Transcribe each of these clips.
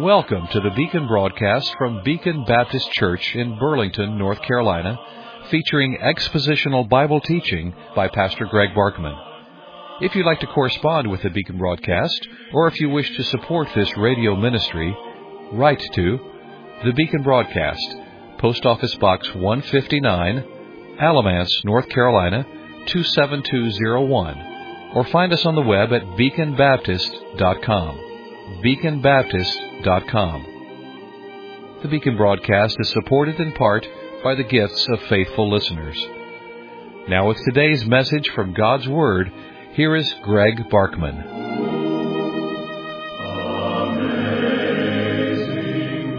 Welcome to the Beacon broadcast from Beacon Baptist Church in Burlington, North Carolina, featuring expositional Bible teaching by Pastor Greg Barkman. If you'd like to correspond with the Beacon broadcast, or if you wish to support this radio ministry, write to the Beacon Broadcast, Post Office Box 159, Alamance, North Carolina 27201, or find us on the web at beaconbaptist.com. beaconbaptist.com. The Beacon broadcast is supported in part by the gifts of faithful listeners. Now with today's message from God's Word, here is Greg Barkman. Amazing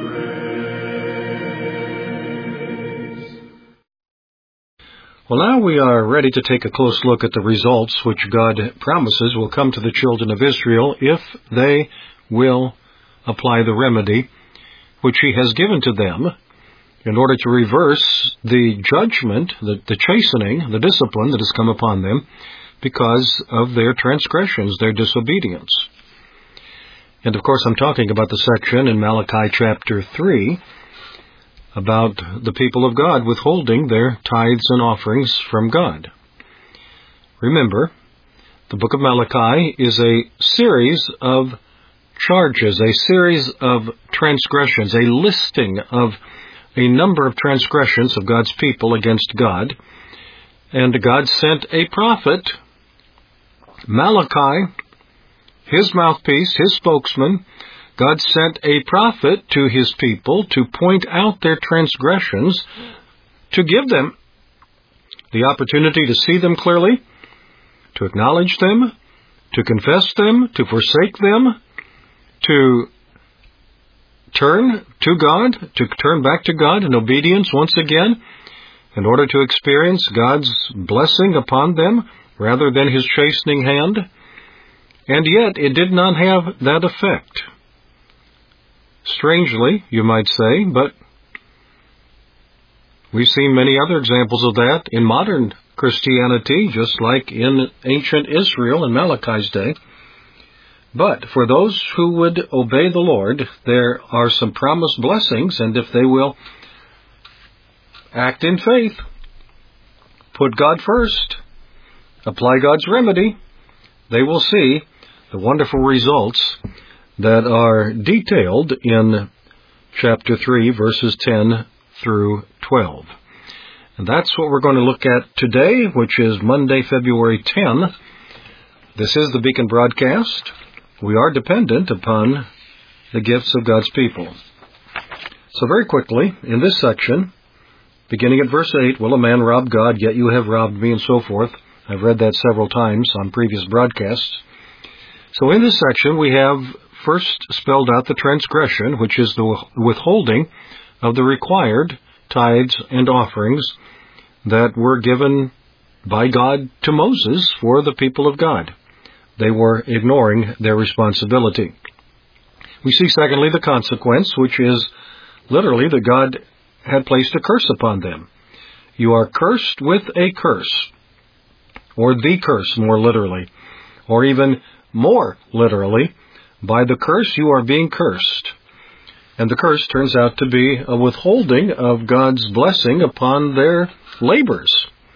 Grace. Well, now we are ready to take a close look at the results which God promises will come to the children of Israel if they will apply the remedy which He has given to them in order to reverse the judgment, the chastening, the discipline that has come upon them because of their transgressions, their disobedience. And of course I'm talking about the section in Malachi chapter 3 about the people of God withholding their tithes and offerings from God. Remember, the book of Malachi is a series of charges, a series of transgressions, a listing of a number of transgressions of God's people against God. And God sent a prophet, Malachi, his mouthpiece, his spokesman. God sent a prophet to his people to point out their transgressions, to give them the opportunity to see them clearly, to acknowledge them, to confess them, to forsake them, to turn to God, to turn back to God in obedience once again, in order to experience God's blessing upon them rather than His chastening hand. And yet it did not have that effect. Strangely, you might say, but we've seen many other examples of that in modern Christianity, just like in ancient Israel in Malachi's day. But for those who would obey the Lord, there are some promised blessings, and if they will act in faith, put God first, apply God's remedy, they will see the wonderful results that are detailed in chapter 3, verses 10 through 12. And that's what we're going to look at today, which is Monday, February 10. This is the Beacon broadcast. We are dependent upon the gifts of God's people. So very quickly, in this section, beginning at verse 8, will a man rob God, yet you have robbed me, and so forth. I've read that several times on previous broadcasts. So in this section, we have first spelled out the transgression, which is the withholding of the required tithes and offerings that were given by God to Moses for the people of God. They were ignoring their responsibility. We see, secondly, the consequence, which is literally that God had placed a curse upon them. You are cursed with a curse, or the curse, more literally, or even more literally, by the curse you are being cursed. And the curse turns out to be a withholding of God's blessing upon their labors.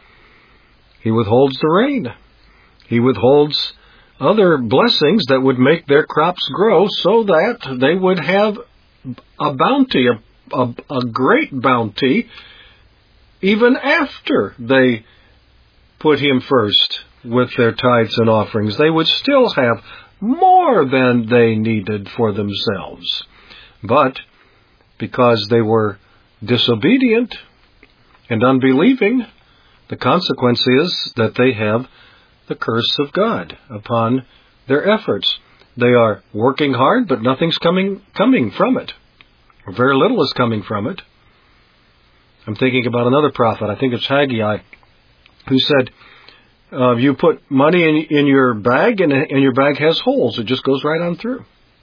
He withholds the rain. He withholds other blessings that would make their crops grow so that they would have a bounty, a great bounty, even after they put Him first with their tithes and offerings. They would still have more than they needed for themselves. But because they were disobedient and unbelieving, the consequence is that they have the curse of God upon their efforts. They are working hard, but nothing's coming from it. Or very little is coming from it. I'm thinking about another prophet, I think it's Haggai, who said, you put money in your bag, and your bag has holes. It just goes right on through.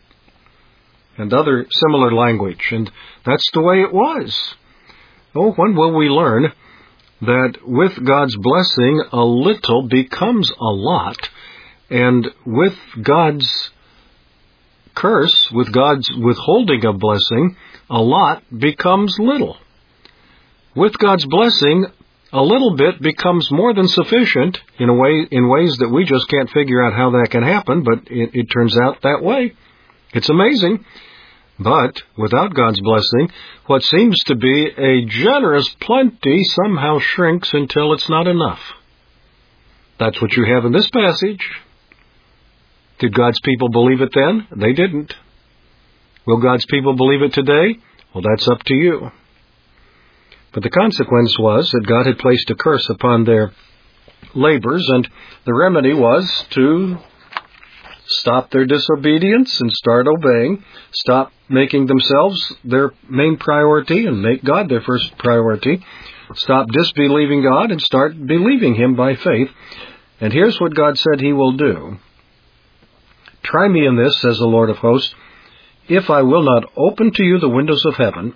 And other similar language. And that's the way it was. Oh, when will we learn that with God's blessing, a little becomes a lot, and with God's curse, with God's withholding of blessing, a lot becomes little. With God's blessing, a little bit becomes more than sufficient in ways that we just can't figure out how that can happen, but it turns out that way. It's amazing. But without God's blessing, what seems to be a generous plenty somehow shrinks until it's not enough. That's what you have in this passage. Did God's people believe it then? They didn't. Will God's people believe it today? Well, that's up to you. But the consequence was that God had placed a curse upon their labors, and the remedy was to stop their disobedience and start obeying, stop making themselves their main priority and make God their first priority, stop disbelieving God and start believing Him by faith. And here's what God said He will do. Try me in this, says the Lord of hosts, if I will not open to you the windows of heaven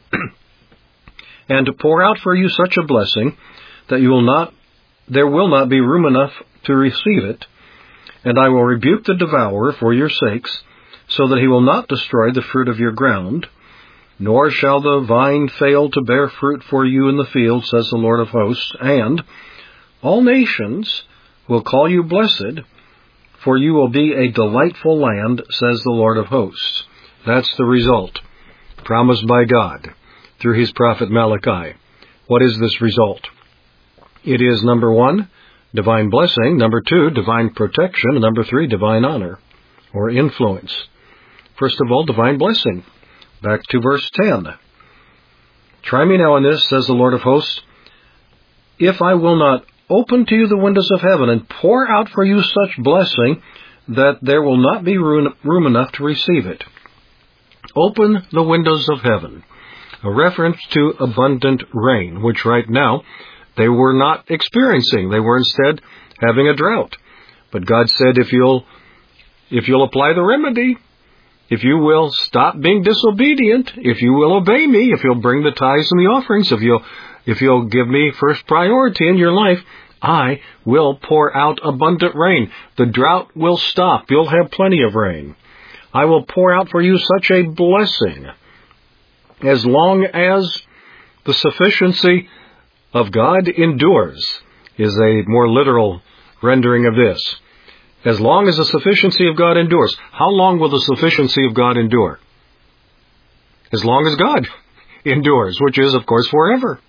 and pour out for you such a blessing that there will not be room enough to receive it, and I will rebuke the devourer for your sakes, so that he will not destroy the fruit of your ground, nor shall the vine fail to bear fruit for you in the field, says the Lord of hosts, and all nations will call you blessed, for you will be a delightful land, says the Lord of hosts. That's the result, promised by God through His prophet Malachi. What is this result? It is, number 1, divine blessing, number 2, divine protection, and number 3, divine honor or influence. First of all, divine blessing. Back to verse 10. Try me now in this, says the Lord of hosts, if I will not open to you the windows of heaven and pour out for you such blessing that there will not be room enough to receive it. Open the windows of heaven. A reference to abundant rain, which right now they were not experiencing. They were instead having a drought. But God said, if you'll apply the remedy, if you will stop being disobedient, if you will obey me, if you'll bring the tithes and the offerings, if you'll give me first priority in your life, I will pour out abundant rain. The drought will stop. You'll have plenty of rain. I will pour out for you such a blessing, as long as the sufficiency of God endures, is a more literal rendering of this. As long as the sufficiency of God endures. How long will the sufficiency of God endure? As long as God endures, which is, of course, forever.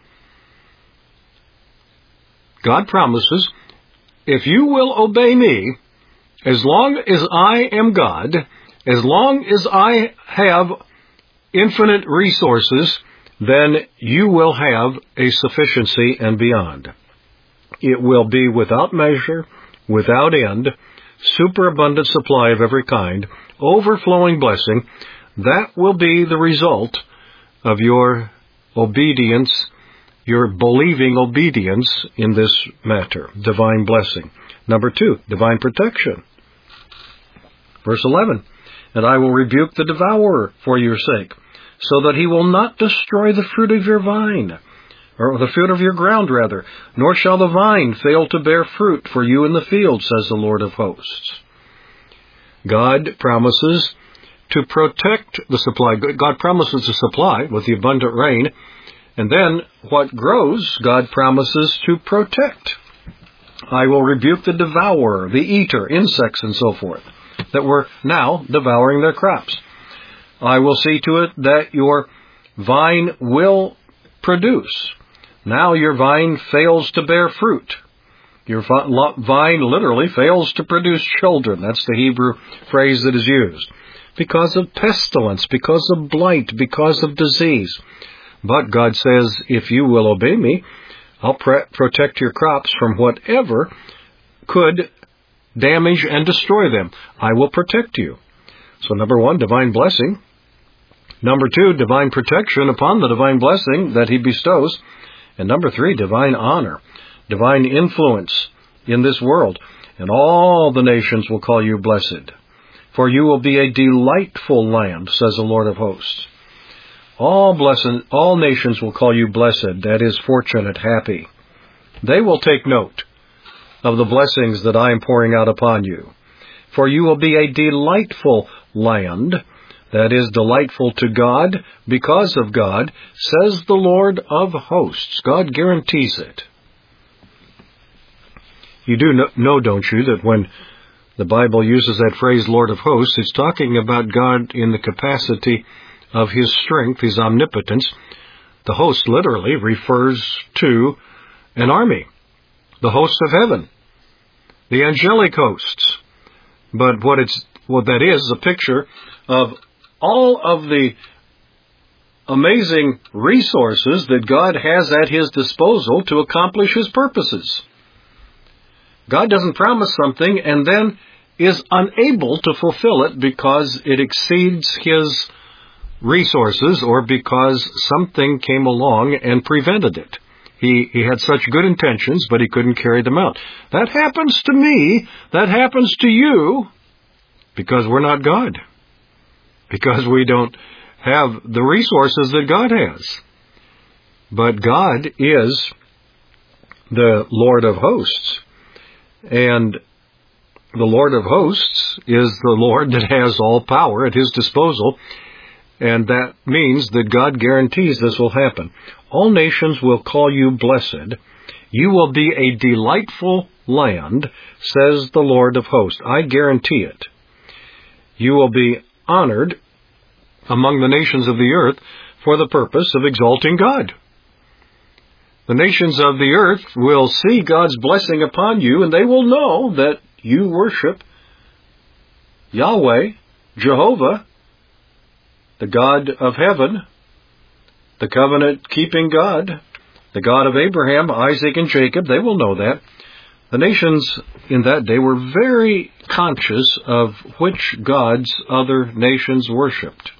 God promises, if you will obey me, as long as I am God, as long as I have infinite resources, then you will have a sufficiency and beyond. It will be without measure, without end, superabundant supply of every kind, overflowing blessing. That will be the result of your obedience, your believing obedience in this matter, divine blessing. Number 2, divine protection. Verse 11, and I will rebuke the devourer for your sake, so that he will not destroy the fruit of your vine, or the fruit of your ground, rather, nor shall the vine fail to bear fruit for you in the field, says the Lord of hosts. God promises to protect the supply. God promises to supply with the abundant rain, and then what grows, God promises to protect. I will rebuke the devourer, the eater, insects, and so forth, that were now devouring their crops. I will see to it that your vine will produce. Now your vine fails to bear fruit. Your vine literally fails to produce children. That's the Hebrew phrase that is used. Because of pestilence, because of blight, because of disease. But God says, if you will obey me, I'll protect your crops from whatever could damage and destroy them. I will protect you. So number 1, divine blessing. Number 2, divine protection upon the divine blessing that He bestows. And number 3, divine honor, divine influence in this world. And all the nations will call you blessed. For you will be a delightful land, says the Lord of hosts. All nations will call you blessed, that is, fortunate, happy. They will take note of the blessings that I am pouring out upon you. For you will be a delightful land, that is delightful to God because of God, says the Lord of hosts. God guarantees it. You do know, don't you, that when the Bible uses that phrase, Lord of hosts, it's talking about God in the capacity of His strength, His omnipotence. The host literally refers to an army, the hosts of heaven, the angelic hosts. But what that is a picture of all of the amazing resources that God has at His disposal to accomplish His purposes. God doesn't promise something and then is unable to fulfill it because it exceeds His resources or because something came along and prevented it. He had such good intentions, but He couldn't carry them out. That happens to me. That happens to you because we're not God. Because we don't have the resources that God has. But God is the Lord of hosts. And the Lord of hosts is the Lord that has all power at His disposal. And that means that God guarantees this will happen. All nations will call you blessed. You will be a delightful land, says the Lord of hosts. I guarantee it. You will be honored among the nations of the earth for the purpose of exalting God. The nations of the earth will see God's blessing upon you, and they will know that you worship Yahweh, Jehovah, the God of heaven, the covenant-keeping God, the God of Abraham, Isaac, and Jacob. They will know that. The nations in that day were very conscious of which gods other nations worshipped.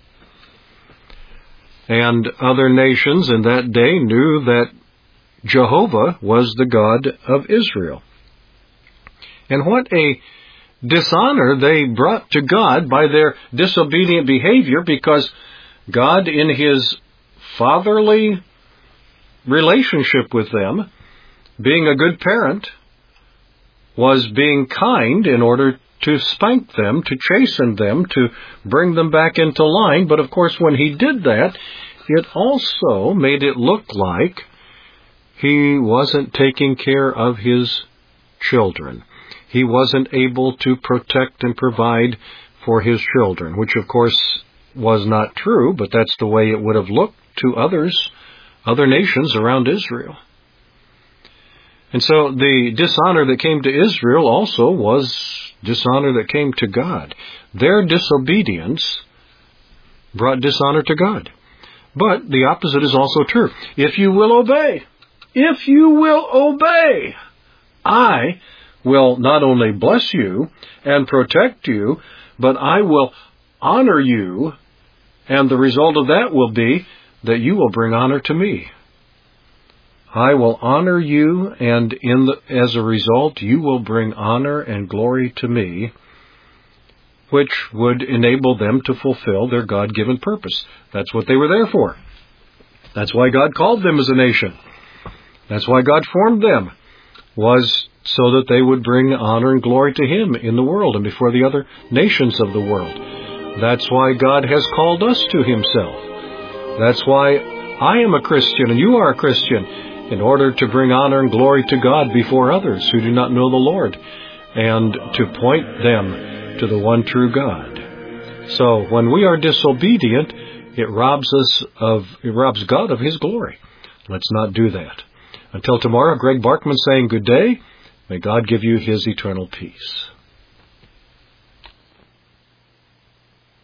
And other nations in that day knew that Jehovah was the God of Israel. And what a dishonor they brought to God by their disobedient behavior, because God, in His fatherly relationship with them, being a good parent, was being kind in order to spank them, to chasten them, to bring them back into line. But of course, when He did that, it also made it look like He wasn't taking care of His children. He wasn't able to protect and provide for His children, which of course was not true, but that's the way it would have looked to other nations around Israel. And so the dishonor that came to Israel also was dishonor that came to God. Their disobedience brought dishonor to God. But the opposite is also true. If you will obey, I will not only bless you and protect you, but I will honor you, and the result of that will be that you will bring honor to me. I will honor you, and as a result, you will bring honor and glory to me, which would enable them to fulfill their God-given purpose. That's what they were there for. That's why God called them as a nation. That's why God formed them, was so that they would bring honor and glory to Him in the world and before the other nations of the world. That's why God has called us to Himself. That's why I am a Christian and you are a Christian, in order to bring honor and glory to God before others who do not know the Lord, and to point them to the one true God. So when we are disobedient, it robs God of His glory. Let's not do that. Until tomorrow, Greg Barkman saying good day. May God give you His eternal peace.